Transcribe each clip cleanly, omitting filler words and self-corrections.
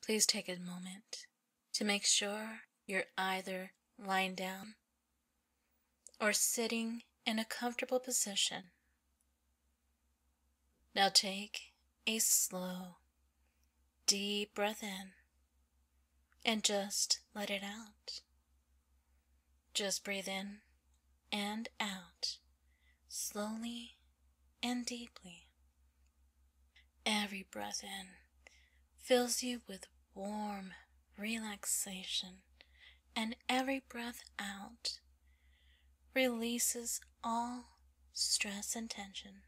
Please take a moment to make sure you're either lying down or sitting in a comfortable position. Now take a slow, deep breath in and just let it out. Just breathe in and out, slowly and deeply. Every breath in fills you with warm relaxation, and every breath out releases all stress and tension.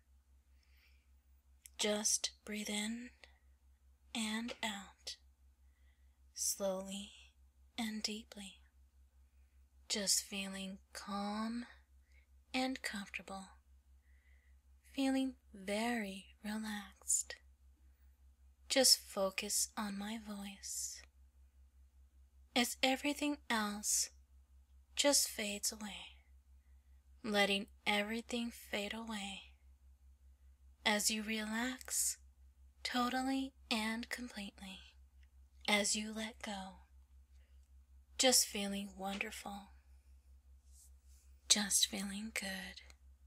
Just breathe in and out, slowly and deeply. Just feeling calm and comfortable, feeling very relaxed. Just focus on my voice as everything else just fades away, letting everything fade away as you relax totally and completely, as you let go, just feeling wonderful, just feeling good,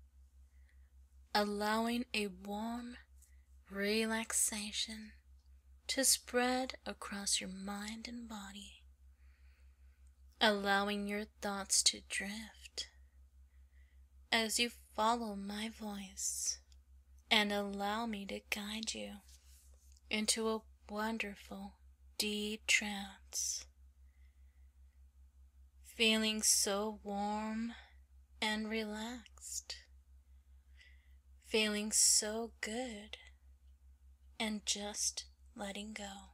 allowing a warm relaxation to spread across your mind and body, allowing your thoughts to drift as you follow my voice and allow me to guide you into a wonderful deep trance, feeling so warm and relaxed, feeling so good, and just letting go.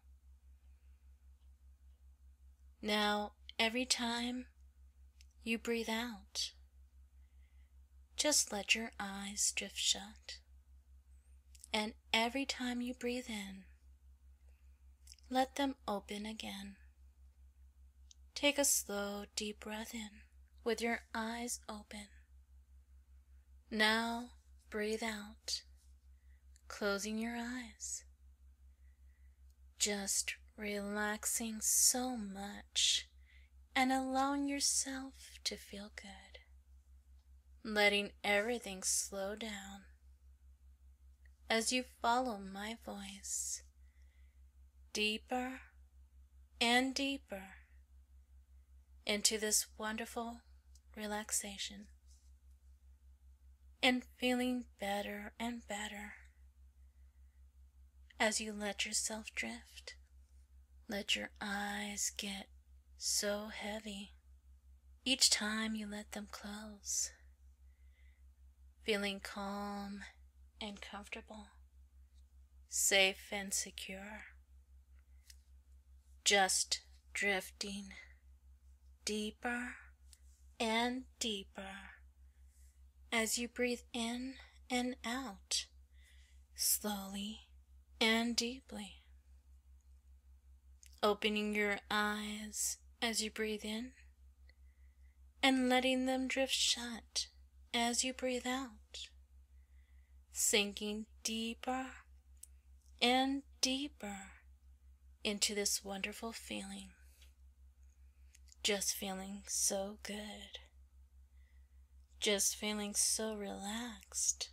Now, every time you breathe out, just let your eyes drift shut. And every time you breathe in, let them open again. Take a slow, deep breath in with your eyes open. Now, breathe out, closing your eyes. Just relaxing so much and allowing yourself to feel good. Letting everything slow down as you follow my voice deeper and deeper into this wonderful relaxation, and feeling better and better as you let yourself drift. Let your eyes get so heavy each time you let them close, feeling calm and comfortable, safe and secure, just drifting deeper and deeper as you breathe in and out, slowly and deeply. Opening your eyes as you breathe in and letting them drift shut as you breathe out, sinking deeper and deeper into this wonderful feeling, just feeling so good, just feeling so relaxed,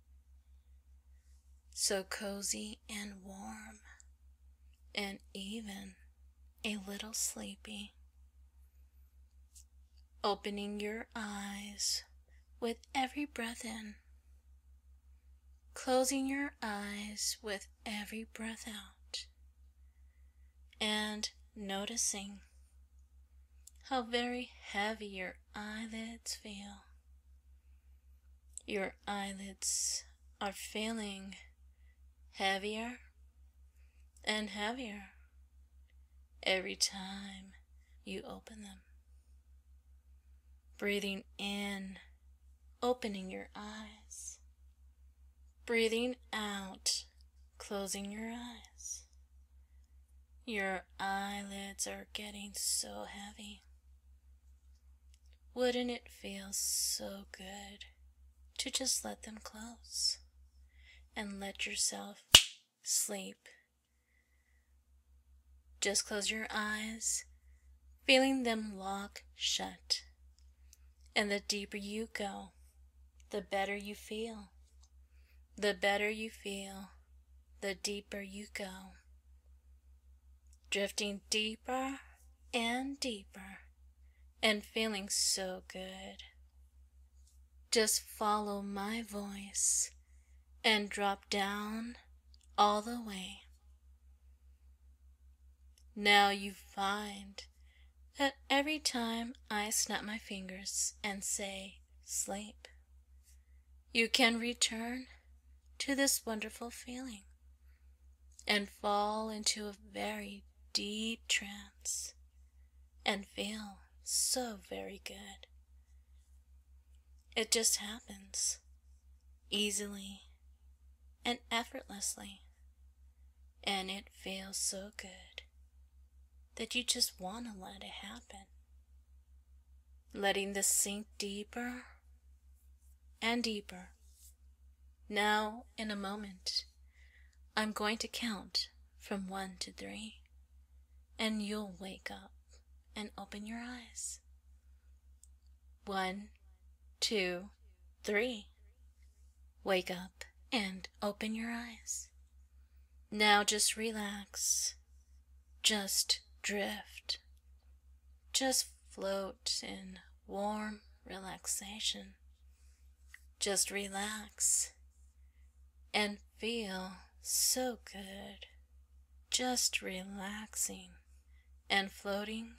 so cozy and warm, and even a little sleepy. Opening your eyes with every breath in, closing your eyes with every breath out, and noticing how very heavy your eyelids feel. Your eyelids are feeling heavier and heavier every time you open them. Breathing in, opening your eyes. Breathing out, closing your eyes. Your eyelids are getting so heavy. Wouldn't it feel so good to just let them close and let yourself sleep Just close your eyes, feeling them lock shut. And the deeper you go, the better you feel. The better you feel, the deeper you go. Drifting deeper and deeper, and feeling so good. Just follow my voice and drop down all the way. Now you find that every time I snap my fingers and say sleep, you can return to this wonderful feeling and fall into a very deep trance and feel so very good. It just happens easily and effortlessly, and it feels so good that you just want to let it happen. Letting this sink deeper and deeper. Now, in a moment, I'm going to count from 1 to 3, and you'll wake up and open your eyes. 1, 2, 3. Wake up and open your eyes. Now just relax. Just drift. Just float in warm relaxation. Just relax and feel so good. Just relaxing and floating.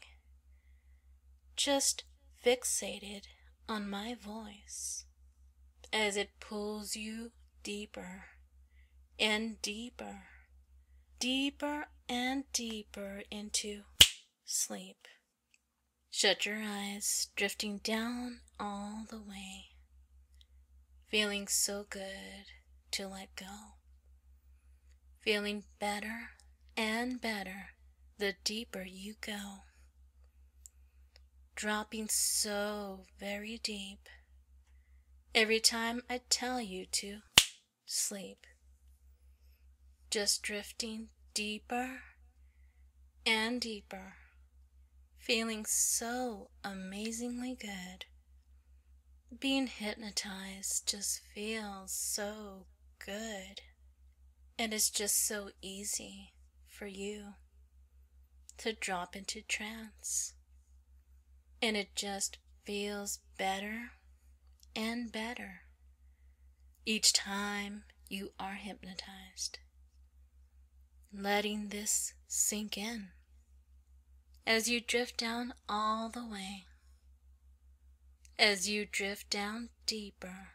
Just fixated on my voice as it pulls you deeper and deeper, deeper and deeper into sleep. Shut your eyes, drifting down all the way, feeling so good to let go, feeling better and better the deeper you go, dropping so very deep every time I tell you to sleep. Just drifting deeper and deeper, feeling so amazingly good. Being hypnotized just feels so good. And it's just so easy for you to drop into trance. And it just feels better and better each time you are hypnotized. Letting this sink in as you drift down all the way, as you drift down deeper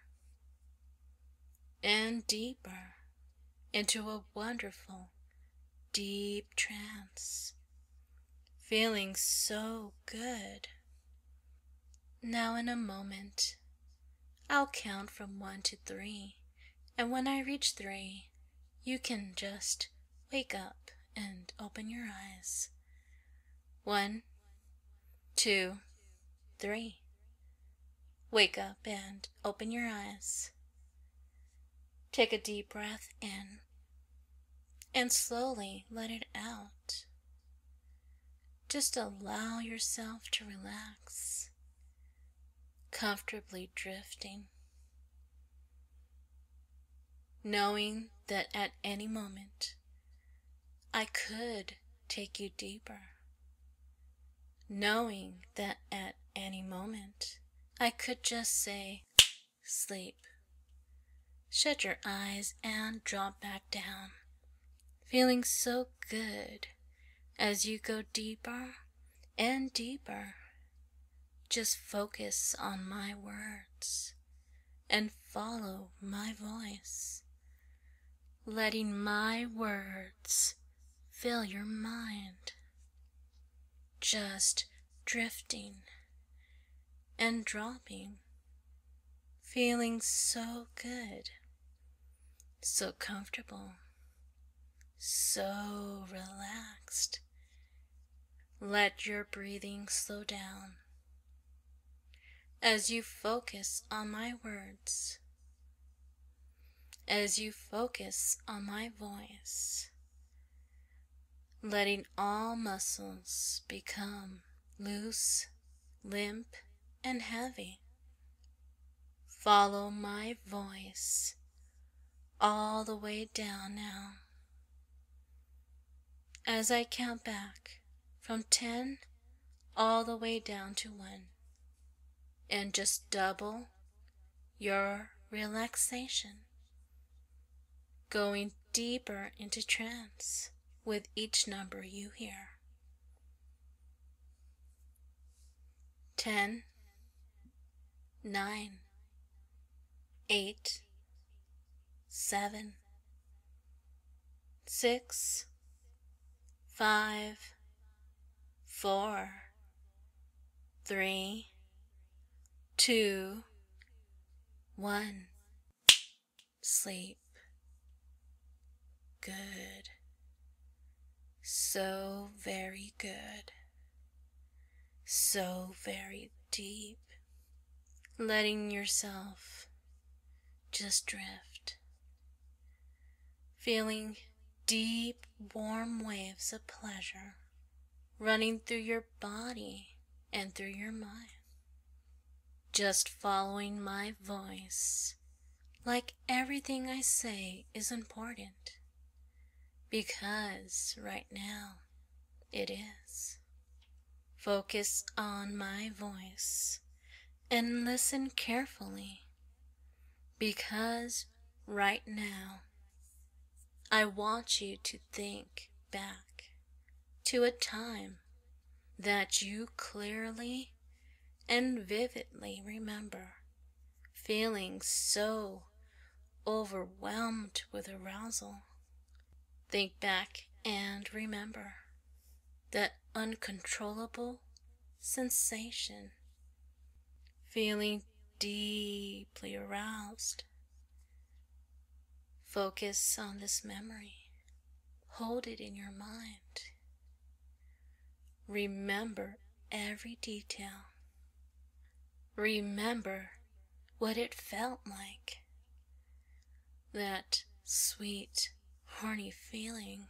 and deeper into a wonderful deep trance, feeling so good. Now in a moment, I'll count from 1 to 3, and when I reach 3, you can just wake up and open your eyes. 1, 2, 3. Wake up and open your eyes. Take a deep breath in and slowly let it out. Just allow yourself to relax, comfortably drifting, knowing that at any moment I could take you deeper, knowing that at any moment I could just say, sleep. Shut your eyes and drop back down, feeling so good as you go deeper and deeper. Just focus on my words and follow my voice, letting my words fill your mind. Just drifting and dropping, feeling so good, so comfortable, so relaxed. Let your breathing slow down as you focus on my words, as you focus on my voice, letting all muscles become loose, limp, and heavy. Follow my voice all the way down now. As I count back from 10 all the way down to 1, and just double your relaxation, going deeper into trance with each number you hear. 10, 9, 8, 7, 6, 5, 4, 3, 2, 1. Sleep. Good. So very good. So very deep. Letting yourself just drift. Feeling deep, warm waves of pleasure running through your body and through your mind. Just following my voice, like everything I say is important, because right now it is. Focus on my voice and listen carefully, because right now I want you to think back to a time that you clearly and vividly remember, feeling so overwhelmed with arousal. Think back and remember that uncontrollable sensation, feeling deeply aroused. Focus on this memory. Hold it in your mind. Remember every detail. Remember what it felt like. That sweet, horny feeling.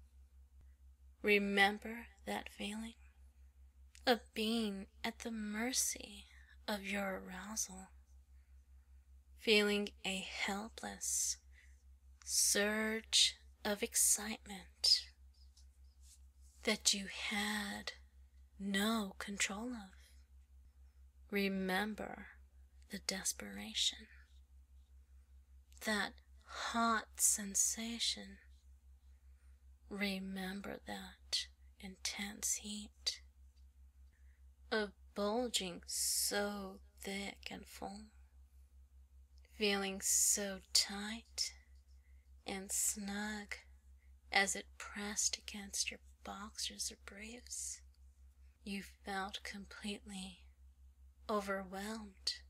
Remember that feeling of being at the mercy of your arousal. Feeling a helpless surge of excitement that you had no control of. Remember the desperation, that hot sensation. Remember that intense heat of bulging so thick and full, feeling so tight and snug as it pressed against your boxers or briefs. You felt completely overwhelmed